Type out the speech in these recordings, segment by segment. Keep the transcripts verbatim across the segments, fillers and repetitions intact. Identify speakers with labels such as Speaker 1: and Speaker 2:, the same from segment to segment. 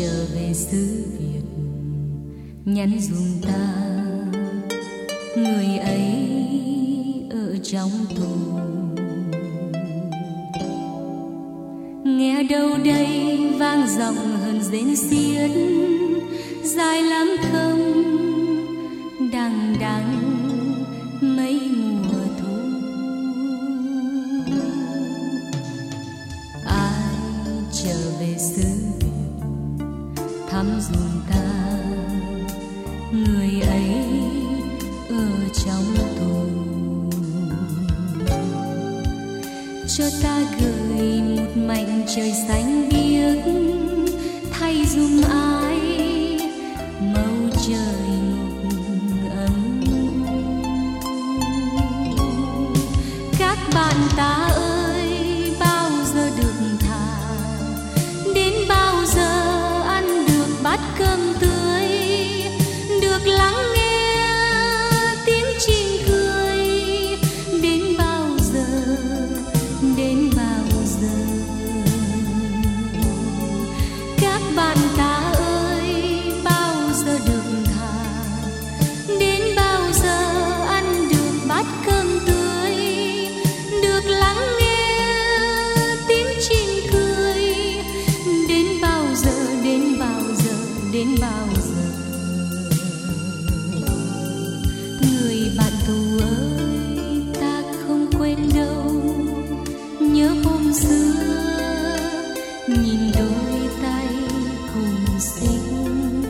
Speaker 1: trở về xứ Việt, nhắn dùm ta người ấy ở trong tù. Nghe đâu đây vang giọng hơn rên xiết, dài lắm không đằng đẵng mấy mùa thu. Ai trở về xứ Việt thăm dùm ta người ấy ở trong tù, cho ta gửi một mảnh trời xanh biếc, thay dùm ai màu trời ngục ấm. Các bạn ta ơi, bao giờ được thả, đến bao giờ ăn được bát cơm tươi, được lắng nghe tiếng chim cười, đến bao giờ, đến bao giờ. Các bạn ta ơi, bao giờ được thả, đến bao giờ ăn được bát cơm tươi, được lắng nghe tiếng chim cười, đến bao giờ, đến bao giờ, đến bao giờ. Người bạn tù ơi, ta không quên đâu, nhớ hôm xưa nhìn đôi tay cùng xinh.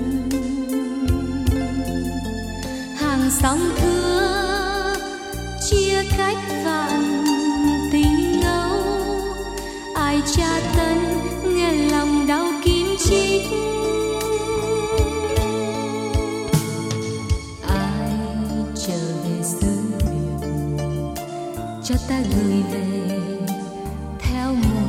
Speaker 1: Hàng sóng thưa chia cách vạn tình ngâu, ai tra tấn nghe lòng đau kim chích. Ai trở về xứ Việt cho ta gửi về theo một